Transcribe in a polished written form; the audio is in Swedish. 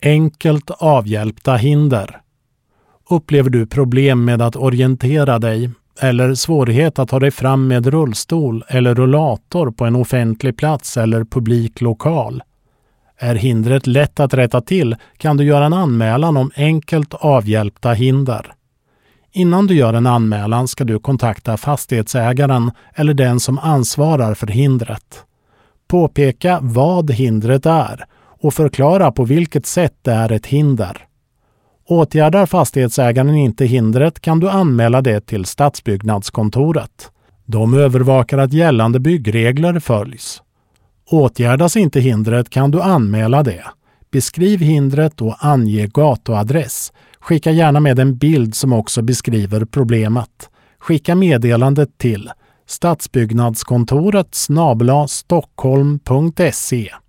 Enkelt avhjälpta hinder. Upplever du problem med att orientera dig eller svårighet att ta dig fram med rullstol eller rullator på en offentlig plats eller publik lokal? Är hindret lätt att rätta till kan du göra en anmälan om enkelt avhjälpta hinder. Innan du gör en anmälan ska du kontakta fastighetsägaren eller den som ansvarar för hindret. Påpeka vad hindret är och förklara på vilket sätt det är ett hinder. Åtgärdar fastighetsägaren inte hindret kan du anmäla det till Stadsbyggnadskontoret. De övervakar att gällande byggregler följs. Åtgärdas inte hindret kan du anmäla det. Beskriv hindret och ange gatuadress. Skicka gärna med en bild som också beskriver problemet. Skicka meddelandet till stadsbyggnadskontoret @stockholm.se.